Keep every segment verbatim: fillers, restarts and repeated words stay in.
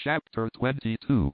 Chapter twenty-two.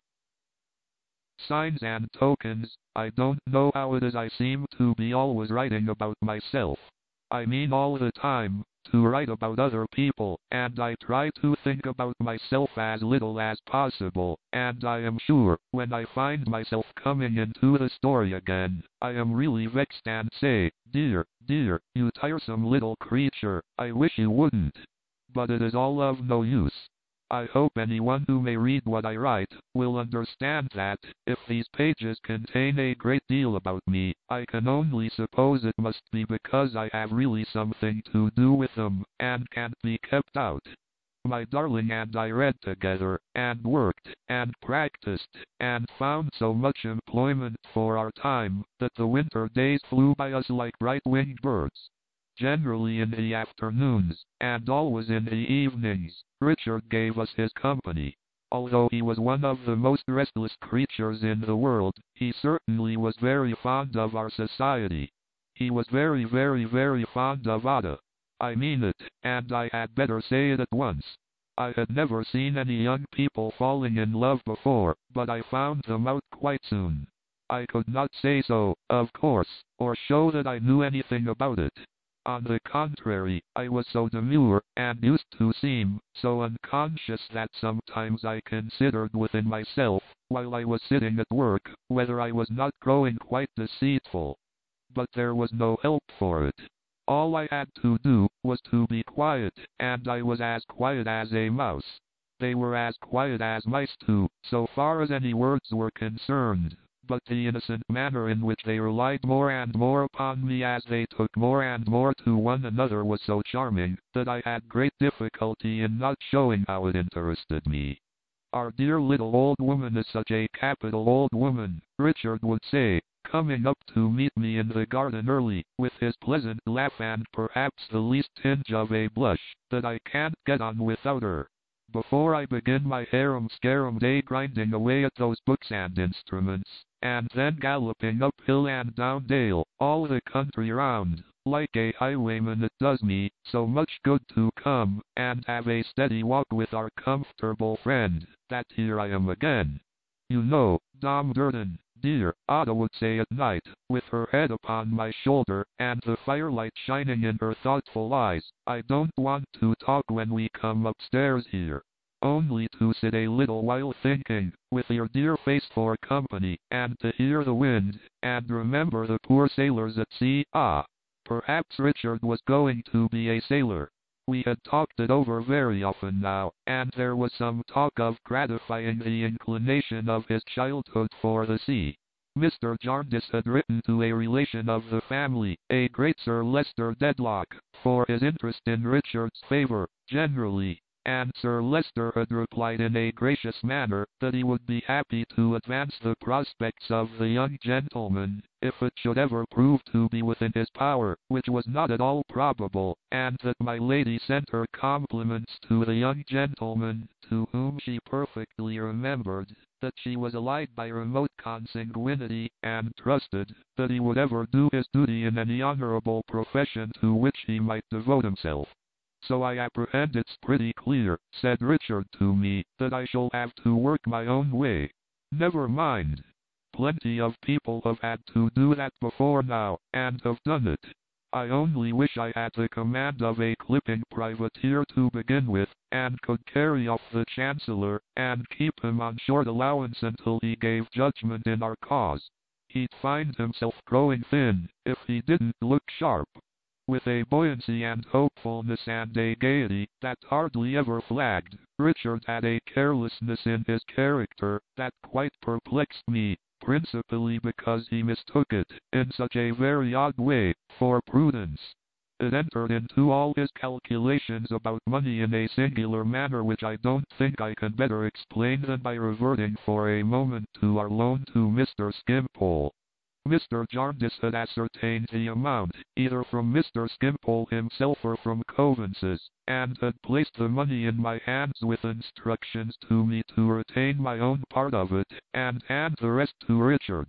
Signs and tokens. I don't know how it is I seem to be always writing about myself. I mean all the time, to write about other people, and I try to think about myself as little as possible, and I am sure, when I find myself coming into the story again, I am really vexed and say, dear, dear, you tiresome little creature, I wish you wouldn't. But it is all of no use. I hope anyone who may read what I write will understand that, if these pages contain a great deal about me, I can only suppose it must be because I have really something to do with them, and can't be kept out. My darling and I read together, and worked, and practiced, and found so much employment for our time, that the winter days flew by us like bright-winged birds. Generally in the afternoons, and always in the evenings, Richard gave us his company. Although he was one of the most restless creatures in the world, he certainly was very fond of our society. He was very very very fond of Ada. I mean it, and I had better say it at once. I had never seen any young people falling in love before, but I found them out quite soon. I could not say so, of course, or show that I knew anything about it. On the contrary, I was so demure, and used to seem so unconscious that sometimes I considered within myself, while I was sitting at work, whether I was not growing quite deceitful. But there was no help for it. All I had to do was to be quiet, and I was as quiet as a mouse. They were as quiet as mice too, so far as any words were concerned. But the innocent manner in which they relied more and more upon me as they took more and more to one another was so charming, that I had great difficulty in not showing how it interested me. Our dear little old woman is such a capital old woman, Richard would say, coming up to meet me in the garden early, with his pleasant laugh and perhaps the least tinge of a blush, that I can't get on without her. Before I begin my harum-scarum day grinding away at those books and instruments, and then galloping up hill and down dale, all the country round, like a highwayman, it does me so much good to come and have a steady walk with our comfortable friend, that here I am again. You know, Dom Durden, dear, Ada would say at night, with her head upon my shoulder, and the firelight shining in her thoughtful eyes, I don't want to talk when we come upstairs here. Only to sit a little while thinking, with your dear face for company, and to hear the wind, and remember the poor sailors at sea. Ah, perhaps Richard was going to be a sailor. We had talked it over very often now, and there was some talk of gratifying the inclination of his childhood for the sea. Mister Jarndyce had written to a relation of the family, a great Sir Leicester Dedlock, for his interest in Richard's favour, generally, and Sir Leicester had replied in a gracious manner, that he would be happy to advance the prospects of the young gentleman, if it should ever prove to be within his power, which was not at all probable, and that my lady sent her compliments to the young gentleman, to whom she perfectly remembered that she was allied by remote consanguinity, and trusted that he would ever do his duty in any honourable profession to which he might devote himself. So I apprehend it's pretty clear, said Richard to me, that I shall have to work my own way. Never mind. Plenty of people have had to do that before now, and have done it. I only wish I had the command of a clipping privateer to begin with, and could carry off the Chancellor, and keep him on short allowance until he gave judgment in our cause. He'd find himself growing thin, if he didn't look sharp. With a buoyancy and hopefulness and a gaiety that hardly ever flagged, Richard had a carelessness in his character that quite perplexed me, principally because he mistook it, in such a very odd way, for prudence. It entered into all his calculations about money in a singular manner which I don't think I can better explain than by reverting for a moment to our loan to Mister Skimpole. Mister Jarndyce had ascertained the amount, either from Mister Skimpole himself or from Coavinses, and had placed the money in my hands with instructions to me to retain my own part of it, and hand the rest to Richard.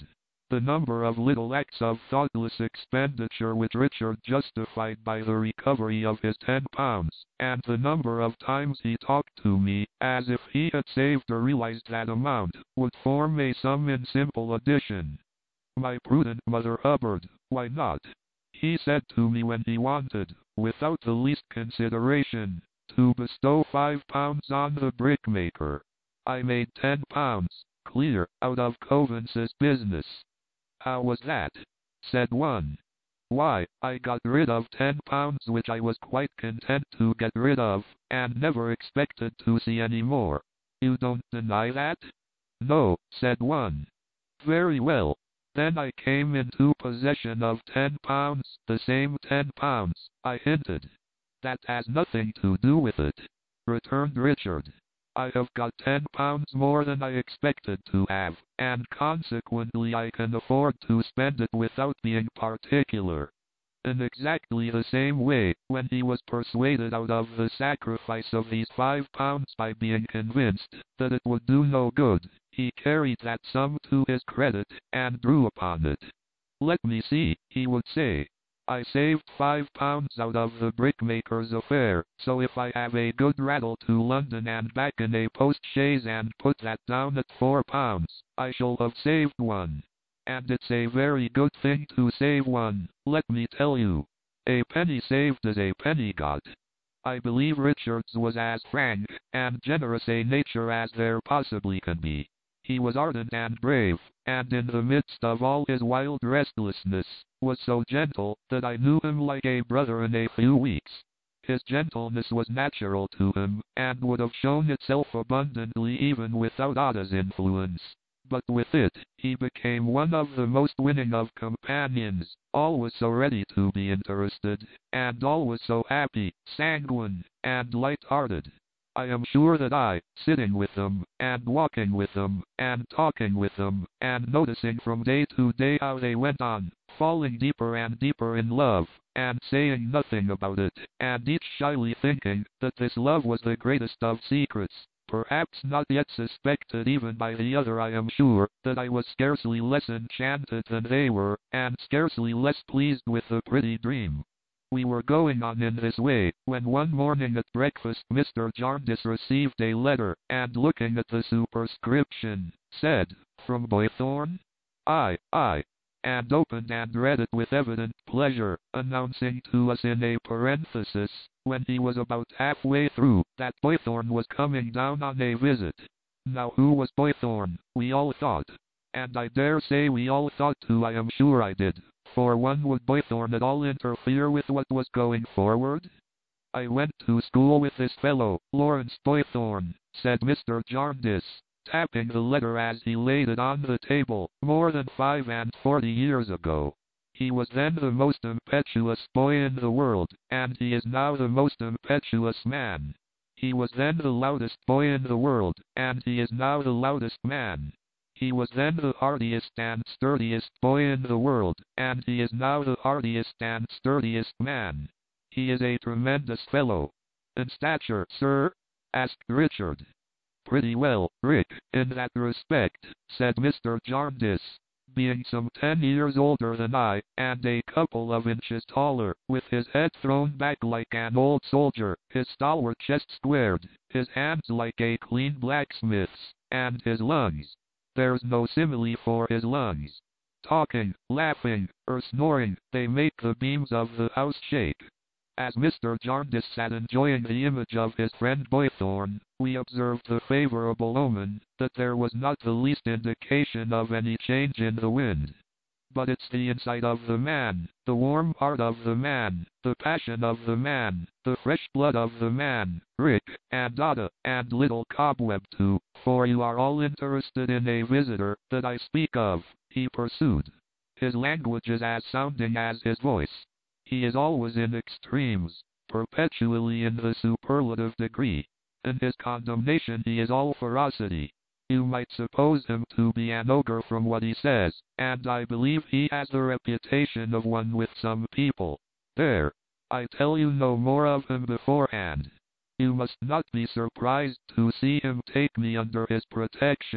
The number of little acts of thoughtless expenditure which Richard justified by the recovery of his ten pounds, and the number of times he talked to me, as if he had saved or realized that amount, would form a sum in simple addition. My prudent Mother Hubbard, why not? He said to me when he wanted, without the least consideration, to bestow five pounds on the brickmaker. I made ten pounds, clear, out of Covance's business. How was that? Said one. Why, I got rid of ten pounds which I was quite content to get rid of, and never expected to see any more. You don't deny that? No, said one. Very well. Then I came into possession of ten pounds, the same ten pounds, I hinted. That has nothing to do with it, returned Richard. I have got ten pounds more than I expected to have, and consequently I can afford to spend it without being particular. In exactly the same way, when he was persuaded out of the sacrifice of these five pounds by being convinced that it would do no good, he carried that sum to his credit, and drew upon it. Let me see, he would say. I saved five pounds out of the brickmaker's affair, so if I have a good rattle to London and back in a post-chaise and put that down at four pounds, I shall have saved one. And it's a very good thing to save one, let me tell you. A penny saved is a penny got. I believe Richards was as frank and generous a nature as there possibly can be. He was ardent and brave, and in the midst of all his wild restlessness, was so gentle that I knew him like a brother in a few weeks. His gentleness was natural to him, and would have shown itself abundantly even without Ada's influence. But with it, he became one of the most winning of companions, always so ready to be interested, and always so happy, sanguine, and light-hearted. I am sure that I, sitting with them, and walking with them, and talking with them, and noticing from day to day how they went on, falling deeper and deeper in love, and saying nothing about it, and each shyly thinking that this love was the greatest of secrets, perhaps not yet suspected even by the other, I am sure that I was scarcely less enchanted than they were, and scarcely less pleased with the pretty dream. We were going on in this way, when one morning at breakfast Mister Jarndyce received a letter, and looking at the superscription, said, "From Boythorn?" "Aye, aye," and opened and read it with evident pleasure, announcing to us in a parenthesis, when he was about halfway through, that Boythorn was coming down on a visit. Now who was Boythorn, we all thought. And I dare say we all thought too, I am sure I did. For one, would Boythorn at all interfere with what was going forward? I went to school with this fellow, Lawrence Boythorn, said Mister Jarndyce, tapping the letter as he laid it on the table, more than five and forty years ago. He was then the most impetuous boy in the world, and he is now the most impetuous man. He was then the loudest boy in the world, and he is now the loudest man. He was then the hardiest and sturdiest boy in the world, and he is now the hardiest and sturdiest man. He is a tremendous fellow. In stature, sir? Asked Richard. Pretty well, Rick, in that respect, said Mister Jarndyce, being some ten years older than I, and a couple of inches taller, with his head thrown back like an old soldier, his stalwart chest squared, his hands like a clean blacksmith's, and his lungs. There's no simile for his lungs. Talking, laughing, or snoring, they make the beams of the house shake. As Mister Jarndyce sat enjoying the image of his friend Boythorn, we observed the favorable omen, that there was not the least indication of any change in the wind. But it's the inside of the man, the warm heart of the man, the passion of the man, the fresh blood of the man, Rick, and Ada, and little Cobweb too, for you are all interested in a visitor that I speak of, he pursued. His language is as sounding as his voice. He is always in extremes, perpetually in the superlative degree. In his condemnation he is all ferocity. You might suppose him to be an ogre from what he says, and I believe he has the reputation of one with some people. There, I tell you no more of him beforehand. You must not be surprised to see him take me under his protection,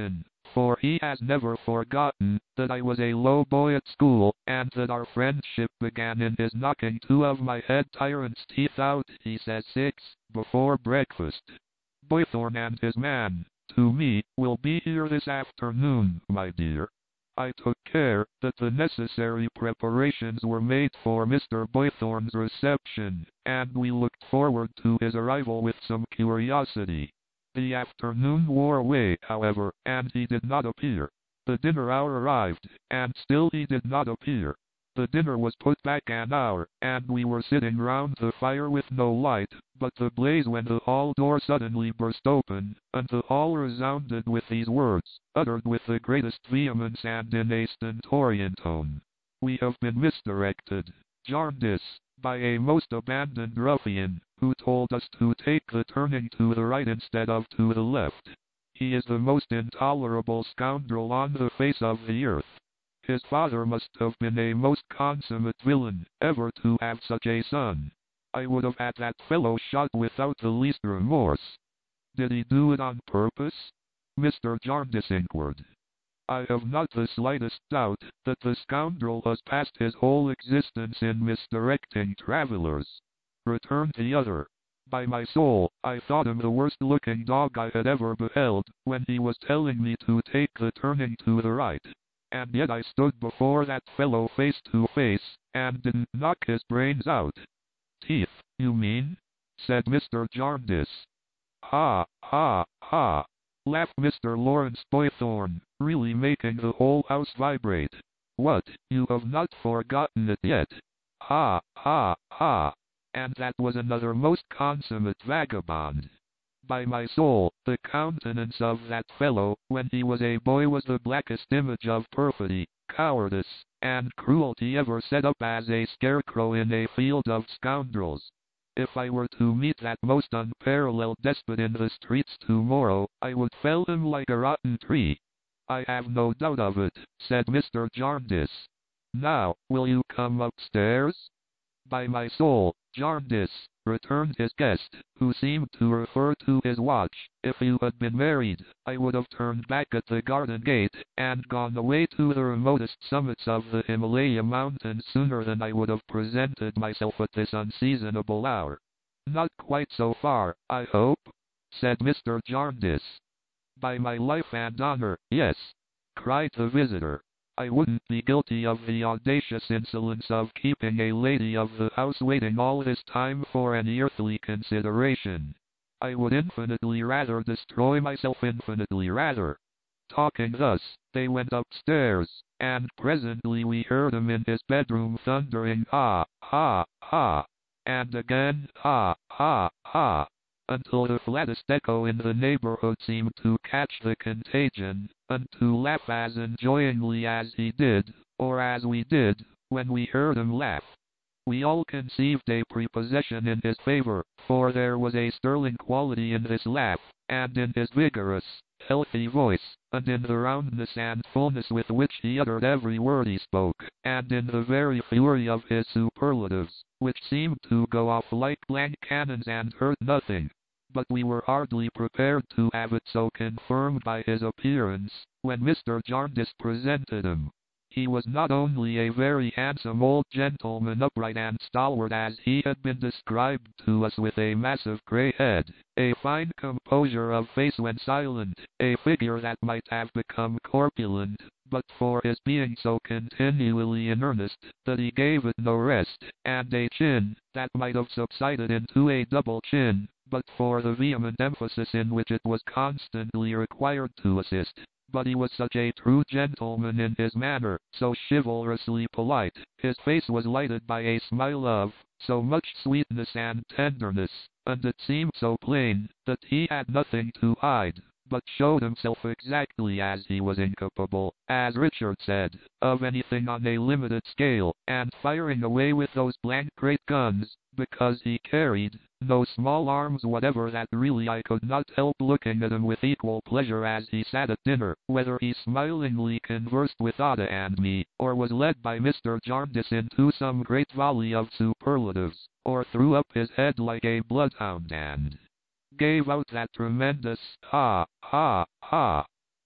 for he has never forgotten that I was a low boy at school, and that our friendship began in his knocking two of my head tyrant's teeth out, he says six, before breakfast. Boythorn and his man, to me, will be here this afternoon, my dear. I took care that the necessary preparations were made for Mister Boythorn's reception, and we looked forward to his arrival with some curiosity. The afternoon wore away, however, and he did not appear. The dinner hour arrived, and still he did not appear. The dinner was put back an hour, and we were sitting round the fire with no light but the blaze when the hall door suddenly burst open, and the hall resounded with these words, uttered with the greatest vehemence and in a stentorian tone. "We have been misdirected, Jarndyce, by a most abandoned ruffian, who told us to take the turning to the right instead of to the left. He is the most intolerable scoundrel on the face of the earth. His father must have been a most consummate villain, ever to have such a son. I would have had that fellow shot without the least remorse." "Did he do it on purpose?" Mister Jarndyce inquired. "I have not the slightest doubt that the scoundrel has passed his whole existence in misdirecting travelers," returned the other. "By my soul, I thought him the worst-looking dog I had ever beheld, when he was telling me to take the turning to the right. And yet I stood before that fellow face to face, and didn't knock his brains out." "Teeth, you mean?" said Mister Jarndyce. "Ha, ha, ha!" laughed Mister Lawrence Boythorn, really making the whole house vibrate. "What, you have not forgotten it yet? Ha, ha, ha! And that was another most consummate vagabond. By my soul, the countenance of that fellow, when he was a boy, was the blackest image of perfidy, cowardice, and cruelty ever set up as a scarecrow in a field of scoundrels. If I were to meet that most unparalleled despot in the streets tomorrow, I would fell him like a rotten tree." "I have no doubt of it," said Mister Jarndyce. "Now, will you come upstairs?" "By my soul, Jarndyce," returned his guest, who seemed to refer to his watch, "if you had been married, I would have turned back at the garden gate, and gone away to the remotest summits of the Himalaya mountains sooner than I would have presented myself at this unseasonable hour." "Not quite so far, I hope?" said Mister Jarndyce. "By my life and honor, yes," cried the visitor. "I wouldn't be guilty of the audacious insolence of keeping a lady of the house waiting all this time for any earthly consideration. I would infinitely rather destroy myself, infinitely rather." Talking thus, they went upstairs, and presently we heard him in his bedroom thundering ha, ha, ha, and again ha, ha, ha, until the flattest echo in the neighborhood seemed to catch the contagion, and to laugh as enjoyingly as he did, or as we did, when we heard him laugh. We all conceived a prepossession in his favor, for there was a sterling quality in his laugh, and in his vigorous, healthy voice, and in the roundness and fullness with which he uttered every word he spoke, and in the very fury of his superlatives, which seemed to go off like blank cannons and hurt nothing. But we were hardly prepared to have it so confirmed by his appearance, when Mister Jarndyce presented him. He was not only a very handsome old gentleman, upright and stalwart as he had been described to us, with a massive grey head, a fine composure of face when silent, a figure that might have become corpulent, but for his being so continually in earnest that he gave it no rest, and a chin that might have subsided into a double chin, but for the vehement emphasis in which it was constantly required to assist. But he was such a true gentleman in his manner, so chivalrously polite. His face was lighted by a smile of so much sweetness and tenderness, and it seemed so plain that he had nothing to hide, but showed himself exactly as he was, incapable, as Richard said, of anything on a limited scale, and firing away with those blank great guns, because he carried no small arms whatever. That really I could not help looking at him with equal pleasure as he sat at dinner, whether he smilingly conversed with Ada and me, or was led by Mister Jarndyce into some great volley of superlatives, or threw up his head like a bloodhound and gave out that tremendous ha, ha, ha,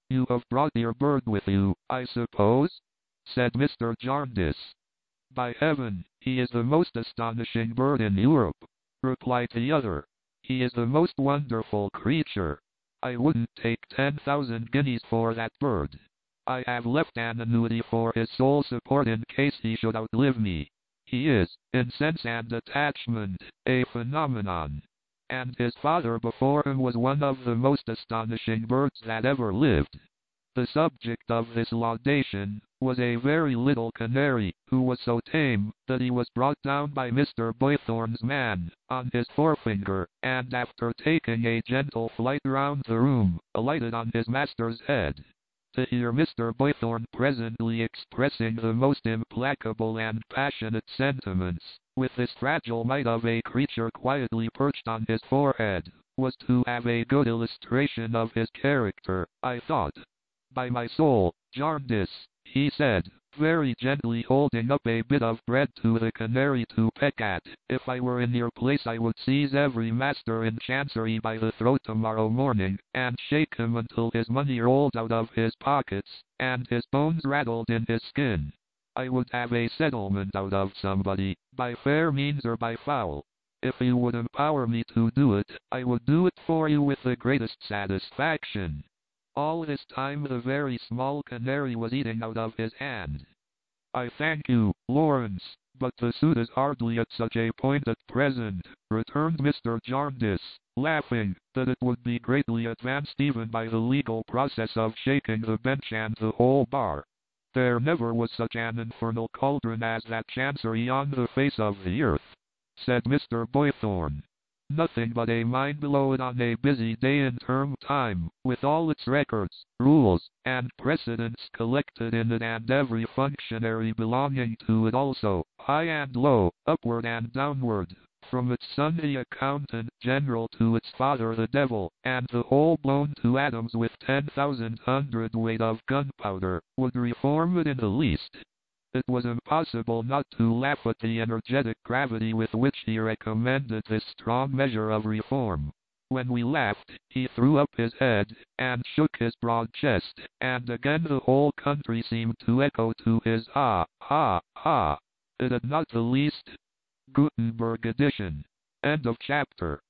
You have brought your bird with you, I suppose? Said Mister Jarndyce. By heaven, he is the most astonishing bird in Europe, replied the other. He is the most wonderful creature. I wouldn't take ten thousand guineas for that bird. I have left an annuity for his sole support in case he should outlive me. He is, in sense and attachment, a phenomenon. And his father before him was one of the most astonishing birds that ever lived. The subject of this laudation was a very little canary, who was so tame that he was brought down by Mister Boythorn's man, on his forefinger, and after taking a gentle flight round the room, alighted on his master's head. To hear Mister Boythorn presently expressing the most implacable and passionate sentiments, with this fragile mite of a creature quietly perched on his forehead, was to have a good illustration of his character, I thought. By my soul, Jarndyce, he said, very gently holding up a bit of bread to the canary to peck at, if I were in your place I would seize every master in Chancery by the throat tomorrow morning, and shake him until his money rolled out of his pockets, and his bones rattled in his skin. I would have a settlement out of somebody, by fair means or by foul. If you would empower me to do it, I would do it for you with the greatest satisfaction. All this time the very small canary was eating out of his hand. I thank you, Lawrence, but the suit is hardly at such a point at present, returned Mister Jarndyce, laughing, that it would be greatly advanced even by the legal process of shaking the bench and the whole bar. There never was such an infernal cauldron as that Chancery on the face of the earth, said Mister Boythorn. Nothing but a mine below it on a busy day in term time, with all its records, rules, and precedents collected in it, and every functionary belonging to it also, high and low, upward and downward, from its son the accountant general to its father the devil, and the whole blown to atoms with ten thousand hundredweight of gunpowder, would reform it in the least. It was impossible not to laugh at the energetic gravity with which he recommended this strong measure of reform. When we laughed, he threw up his head, and shook his broad chest, and again the whole country seemed to echo to his ha, ha, ha. It had not the least. Gutenberg edition. End of chapter.